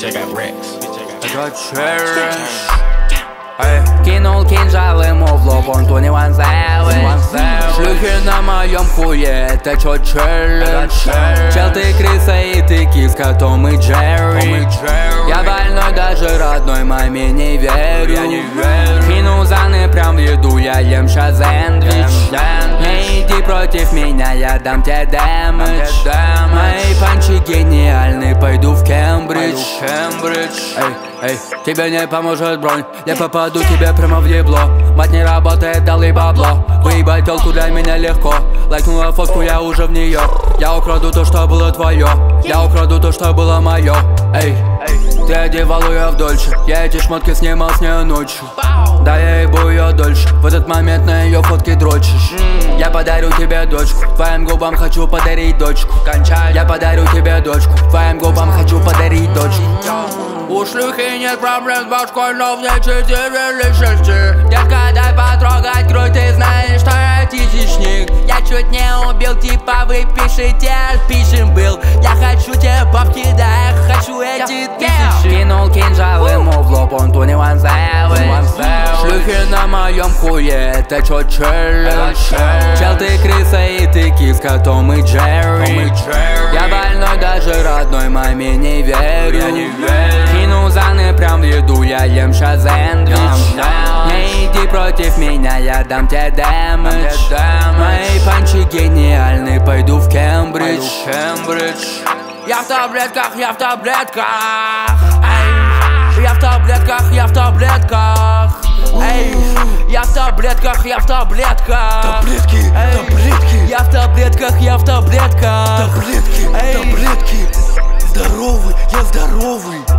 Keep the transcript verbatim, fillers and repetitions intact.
Bitch, I got racks. I got cherish. Кинул кинжал ему в лоб, он то не вонзалась. Шлюхи на моем хуе, это чё челлендж? Чел, ты крыса и ты киска, Том и Джерри. Я больной, даже родной маме не верю. Кинул заны прям в еду, я ем щас сэндвич. Не иди против меня, я дам тебе дэмэдж. Мои панчи гениальны, пойду в Кембридж. Эй, эй, тебе не поможет бронь, я попаду тебе прямо в ебло. Мать не работает, дали бабло. Выебать телку для меня легко. Лайкнула фотку, я уже в нее. Я украду то, что было твое. Я украду то, что было мое. Эй, ты одевал ее в дольше. Я эти шмотки снимал с нее ночью. Да я ебу ее дольше. В этот момент на ее фотке дрочишь. Я подарю тебе дочку, твоим губам хочу подарить дочку. Я подарю тебе дочку, твоим губам хочу подарить дочку. У шлюхи нет проблем с башкой, но в ней четыре личности. Детка, дай потрогать грудь, ты знаешь, что я тысячник. Я чуть не убил, типа вы пишите, пишем был. Я хочу тебе бабки, да, я хочу эти тысячи. Кинул кинжал ему в лоб, он то не вонзалась. Шлюхи на моем хуе, это чё челлендж? Чел, ты крыса и ты киска, Том и Джерри. Я больной, даже родной маме не верю. Кинул заны прям в еду, я ем щас сэндвич. Не иди против меня, я дам тебе дэмэдж. Мои панчи гениальны, пойду в Кембридж. Я в таблетках, я в таблетках. Эй, я в таблетках, я в таблетках. Эй, я в таблетках, я в таблетках. Таблетки, таблетки. Я в таблетках, я в таблетках. Таблетки, таблетки. Здоровый, я здоровый.